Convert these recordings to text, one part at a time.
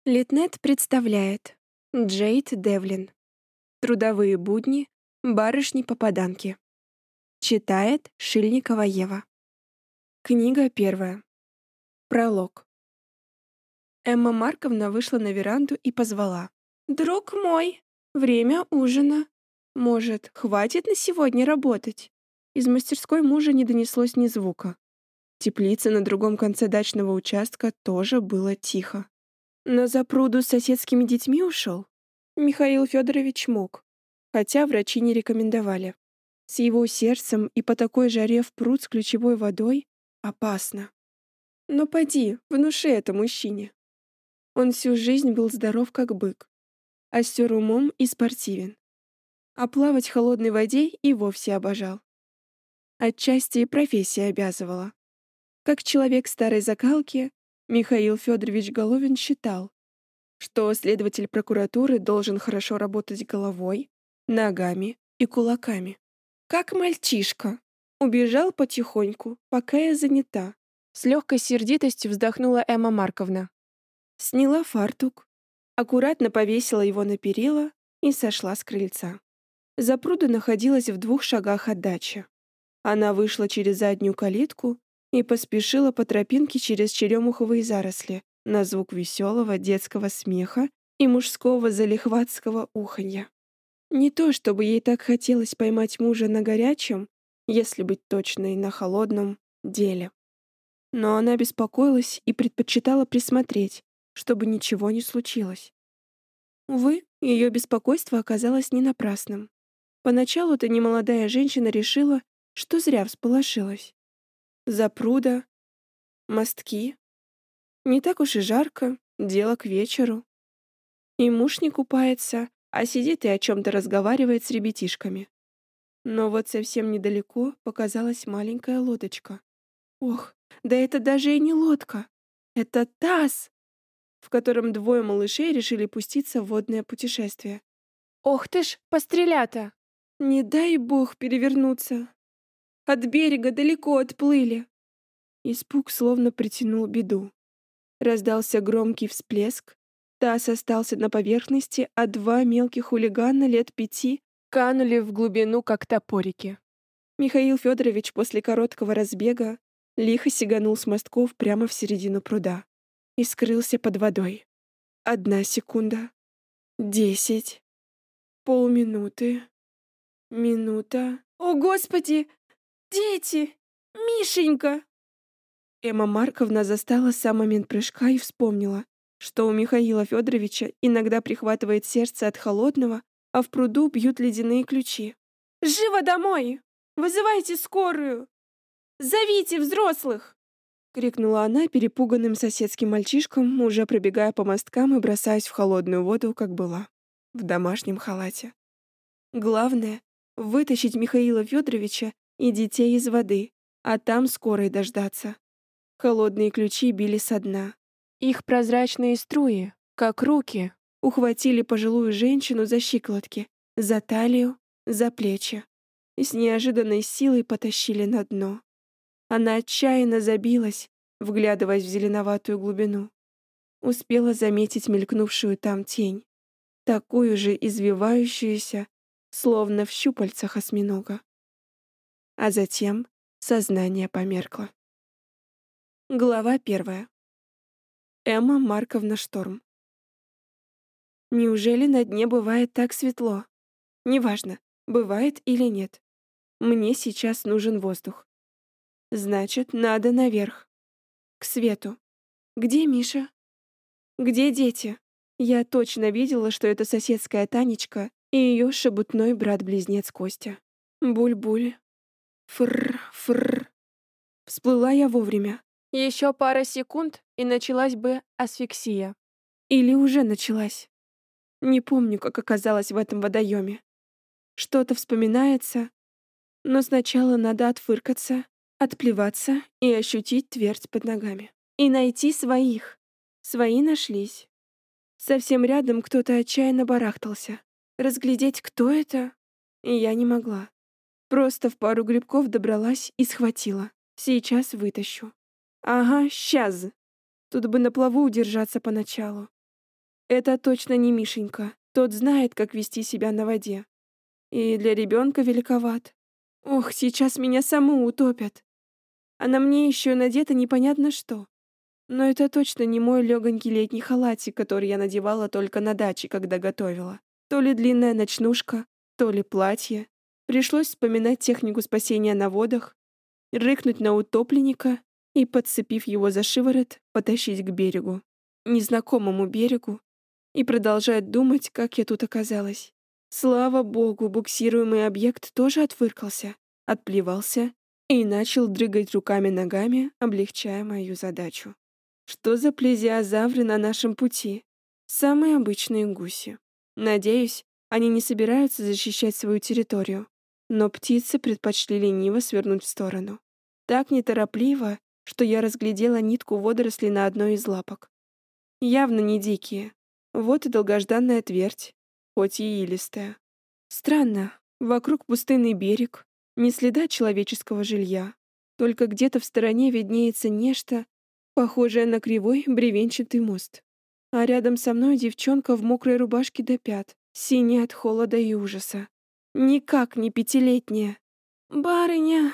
Литнет представляет Джейд Девлин. Трудовые будни барышни-попаданки. Читает Шильникова Ева. Книга первая. Пролог. Эмма Марковна вышла на веранду и позвала. «Друг мой, время ужина. Может, хватит на сегодня работать?» Из мастерской мужа не донеслось ни звука. В теплице на другом конце дачного участка тоже было тихо. На запруду с соседскими детьми ушел? Михаил Федорович мог, хотя врачи не рекомендовали. С его сердцем и по такой жаре в пруд с ключевой водой опасно. Но поди, внуши это мужчине. Он всю жизнь был здоров как бык, остер умом и спортивен. А плавать в холодной воде и вовсе обожал. Отчасти и профессия обязывала. Как человек старой закалки, Михаил Федорович Головин считал, что следователь прокуратуры должен хорошо работать головой, ногами и кулаками. Как мальчишка. Убежал потихоньку, пока я занята. С легкой сердитостью вздохнула Эмма Марковна. Сняла фартук, аккуратно повесила его на перила и сошла с крыльца. Запруда находилась в 2 шагах от дачи. Она вышла через заднюю калитку и поспешила по тропинке через черемуховые заросли на звук веселого детского смеха и мужского залихватского уханья. Не то чтобы ей так хотелось поймать мужа на горячем, если быть точной, на холодном деле. Но она беспокоилась и предпочитала присмотреть, чтобы ничего не случилось. Увы, ее беспокойство оказалось не напрасным. Поначалу-то немолодая женщина решила, что зря всполошилась. Запруда, мостки. Не так уж и жарко, дело к вечеру. И муж не купается, а сидит и о чем-то разговаривает с ребятишками. Но вот совсем недалеко показалась маленькая лодочка. Ох, да это даже и не лодка. Это таз, в котором 2 малышей решили пуститься в водное путешествие. Ох ты ж, пострелята! Не дай бог перевернуться. От берега далеко отплыли. Испуг словно притянул беду. Раздался громкий всплеск. Таз остался на поверхности, а 2 мелких хулигана лет 5 канули в глубину, как топорики. Михаил Федорович после короткого разбега лихо сиганул с мостков прямо в середину пруда и скрылся под водой. 1 секунда, 10, полминуты, минута. «О, Господи! Дети! Мишенька!» Эмма Марковна застала сам момент прыжка и вспомнила, что у Михаила Федоровича иногда прихватывает сердце от холодного, а в пруду бьют ледяные ключи. «Живо домой! Вызывайте скорую! Зовите взрослых!» — крикнула она перепуганным соседским мальчишкам, уже пробегая по мосткам и бросаясь в холодную воду, как была, в домашнем халате. Главное — вытащить Михаила Федоровича и детей из воды, а там скорой дождаться. Холодные ключи били со дна. Их прозрачные струи, как руки, ухватили пожилую женщину за щиколотки, за талию, за плечи и с неожиданной силой потащили на дно. Она отчаянно забилась, вглядываясь в зеленоватую глубину. Успела заметить мелькнувшую там тень, такую же извивающуюся, словно в щупальцах осьминога. А затем сознание померкло. Глава 1. Эмма Марковна Шторм. Неужели на дне бывает так светло? Неважно, бывает или нет. Мне сейчас нужен воздух. Значит, надо наверх. К свету. Где Миша? Где дети? Я точно видела, что это соседская Танечка и ее шебутной брат-близнец Костя. Буль-буль. Фрр-фрр. Всплыла я вовремя. Еще пара секунд, и началась бы асфиксия. Или уже началась. Не помню, как оказалась в этом водоеме. Что-то вспоминается, но сначала надо отфыркаться, отплеваться и ощутить твердь под ногами. И найти своих. Свои нашлись. Совсем рядом кто-то отчаянно барахтался. Разглядеть, кто это, и я не могла. Просто в пару грибков добралась и схватила. Сейчас вытащу. Ага, сейчас. Тут бы на плаву удержаться поначалу. Это точно не Мишенька. Тот знает, как вести себя на воде. И для ребенка великоват. Ох, сейчас меня саму утопят. А на мне еще надето непонятно что. Но это точно не мой легонький летний халатик, который я надевала только на даче, когда готовила. То ли длинная ночнушка, то ли платье. Пришлось вспоминать технику спасения на водах, рыкнуть на утопленника и, подцепив его за шиворот, потащить к берегу. Незнакомому берегу. И продолжать думать, как я тут оказалась. Слава богу, буксируемый объект тоже отвыркался, отплевался и начал дрыгать руками-ногами, облегчая мою задачу. Что за плезиозавры на нашем пути? Самые обычные гуси. Надеюсь, они не собираются защищать свою территорию. Но птицы предпочли лениво свернуть в сторону. Так неторопливо, что я разглядела нитку водорослей на одной из лапок. Явно не дикие. Вот и долгожданная твердь, хоть и илистая. Странно, вокруг пустынный берег, ни следа человеческого жилья. Только где-то в стороне виднеется нечто, похожее на кривой бревенчатый мост. А рядом со мной девчонка в мокрой рубашке до пят, синяя от холода и ужаса. Никак не пятилетняя. «Барыня!»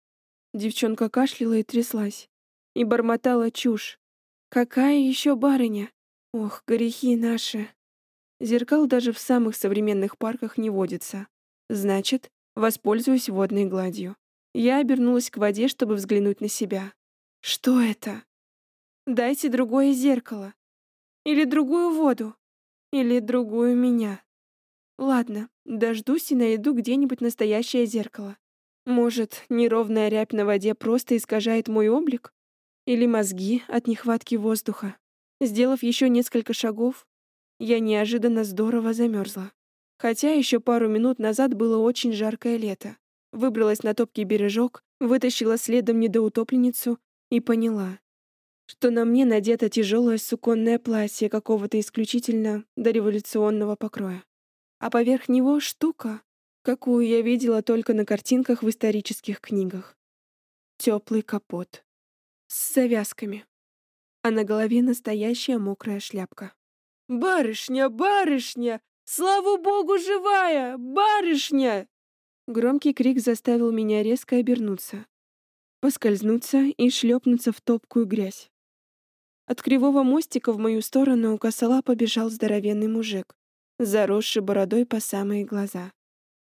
Девчонка кашляла и тряслась. И бормотала чушь. «Какая еще барыня? Ох, грехи наши!» Зеркал даже в самых современных парках не водится. Значит, воспользуюсь водной гладью. Я обернулась к воде, чтобы взглянуть на себя. Что это? Дайте другое зеркало. Или другую воду. Или другую меня. Ладно, дождусь и найду где-нибудь настоящее зеркало. Может, неровная рябь на воде просто искажает мой облик? Или мозги от нехватки воздуха? Сделав еще несколько шагов, я неожиданно здорово замерзла. Хотя еще пару минут назад было очень жаркое лето. Выбралась на топкий бережок, вытащила следом недоутопленницу и поняла, что на мне надето тяжелое суконное платье какого-то исключительно дореволюционного покроя. А поверх него штука, какую я видела только на картинках в исторических книгах. Теплый капот. С завязками. А на голове настоящая мокрая шляпка. «Барышня, барышня! Слава богу, живая! Барышня!» Громкий крик заставил меня резко обернуться, поскользнуться и шлепнуться в топкую грязь. От кривого мостика в мою сторону у косола побежал здоровенный мужик, заросший бородой по самые глаза.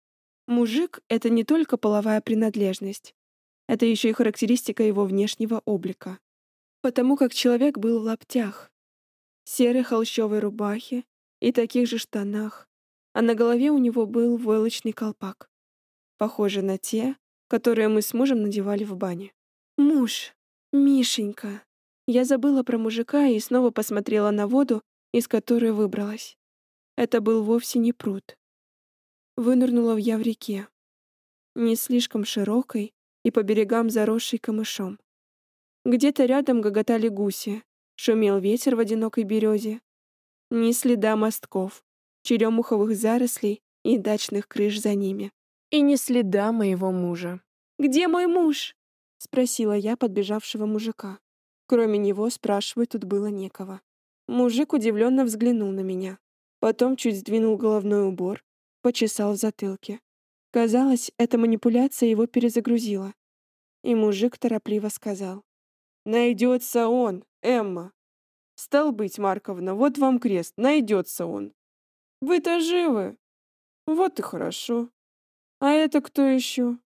Мужик — это не только половая принадлежность, это еще и характеристика его внешнего облика. Потому как человек был в лаптях, серой холщовой рубахе и таких же штанах, а на голове у него был войлочный колпак, похожий на те, которые мы с мужем надевали в бане. Муж, Мишенька. Я забыла про мужика и снова посмотрела на воду, из которой выбралась. Это был вовсе не пруд. Вынырнула я в реке, не слишком широкой и по берегам заросшей камышом. Где-то рядом гоготали гуси, шумел ветер в одинокой березе. Ни следа мостков, черемуховых зарослей и дачных крыш за ними. И ни следа моего мужа. «Где мой муж?» — спросила я подбежавшего мужика. Кроме него спрашивать тут было некого. Мужик удивленно взглянул на меня. Потом чуть сдвинул головной убор, почесал в затылке. Казалось, эта манипуляция его перезагрузила. И мужик торопливо сказал: «Найдется он, Эмма. Стал быть, Марковна, вот вам крест, найдется он. Вы-то живы? Вот и хорошо. А это кто еще?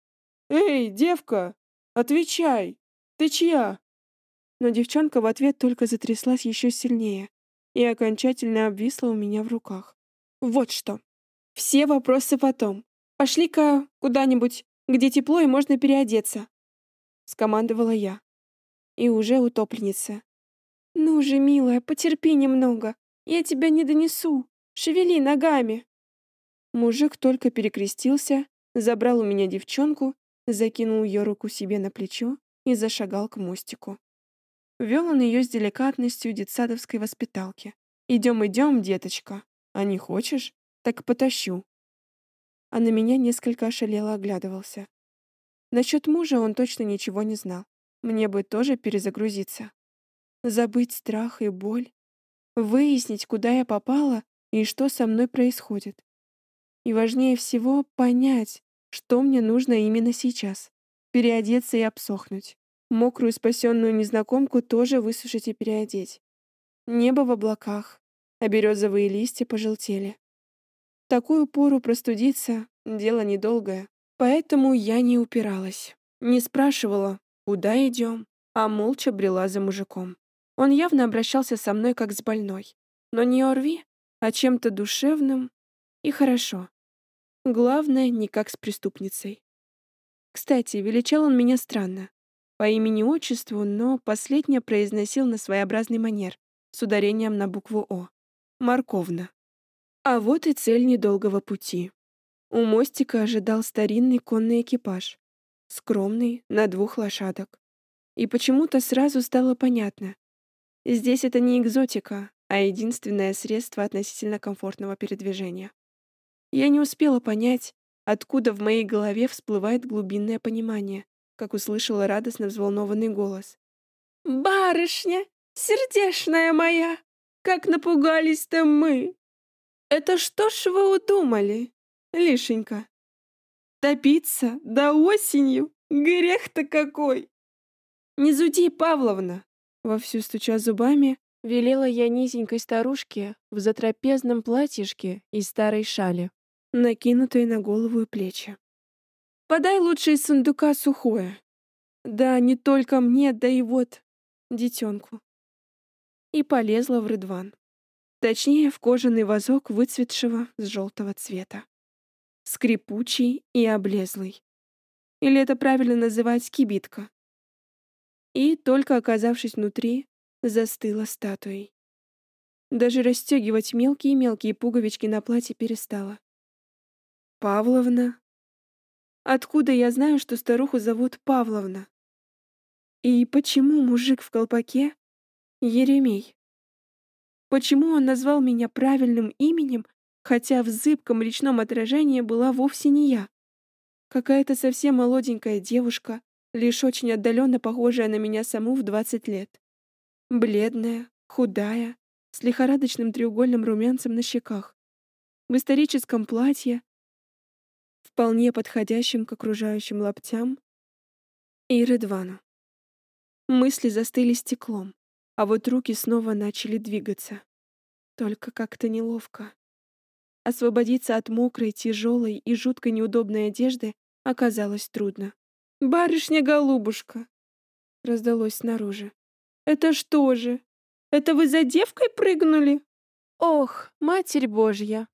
Эй, девка, отвечай, ты чья?» Но девчонка в ответ только затряслась еще сильнее и окончательно обвисла у меня в руках. «Вот что. Все вопросы потом. Пошли-ка куда-нибудь, где тепло и можно переодеться», — скомандовала я. И уже утопленница. «Ну же, милая, потерпи немного. Я тебя не донесу. Шевели ногами». Мужик только перекрестился, забрал у меня девчонку, закинул ее руку себе на плечо и зашагал к мостику. Вел он ее с деликатностью детсадовской воспиталки. «Идем, идем, деточка. А не хочешь? Так потащу». А на меня несколько ошалело оглядывался. Насчет мужа он точно ничего не знал. Мне бы тоже перезагрузиться. Забыть страх и боль. выяснить, куда я попала и что со мной происходит. И важнее всего понять, что мне нужно именно сейчас. Переодеться и обсохнуть. Мокрую спасенную незнакомку тоже высушить и переодеть. Небо в облаках, а березовые листья пожелтели. В такую пору простудиться — дело недолгое. Поэтому я не упиралась. Не спрашивала, куда идем, а молча брела за мужиком. Он явно обращался со мной как с больной. Но не о рви, а чем-то душевным и хорошо. Главное, не как с преступницей. Кстати, величал он меня странно. По имени-отчеству, но последнее произносил на своеобразный манер, с ударением на букву «О». Морковно. А вот и цель недолгого пути. У мостика ожидал старинный конный экипаж. Скромный, на 2 лошадок. И почему-то сразу стало понятно. Здесь это не экзотика, а единственное средство относительно комфортного передвижения. Я не успела понять, откуда в моей голове всплывает глубинное понимание, как услышала радостно взволнованный голос. «Барышня, сердешная моя, как напугались-то мы! Это что ж вы удумали, Лишенька? Топиться до осенью? Грех-то какой!» «Не зуди, Павловна!» Вовсю стуча зубами, велела я низенькой старушке в затрапезном платьишке и старой шали, накинутой на голову и плечи. «Подай лучше из сундука сухое. Да не только мне, да и вот детенку». И полезла в рыдван. Точнее, в кожаный вазок выцветшего с желтого цвета. Скрипучий и облезлый. Или это правильно называть кибитка. И, только оказавшись внутри, застыла статуей. Даже расстегивать мелкие-мелкие пуговички на платье перестала. Павловна? Откуда я знаю, что старуху зовут Павловна? И почему мужик в колпаке — Еремей? Почему он назвал меня правильным именем, хотя в зыбком речном отражении была вовсе не я? Какая-то совсем молоденькая девушка, лишь очень отдаленно похожая на меня саму в 20 лет. Бледная, худая, с лихорадочным треугольным румянцем на щеках, в историческом платье, вполне подходящем к окружающим лаптям и рыдвану. Мысли застыли стеклом, а вот руки снова начали двигаться. Только как-то неловко. Освободиться от мокрой, тяжелой и жутко неудобной одежды оказалось трудно. «Барышня-голубушка!» — раздалось снаружи. «Это что же? Это вы за девкой прыгнули?» «Ох, Матерь Божья!»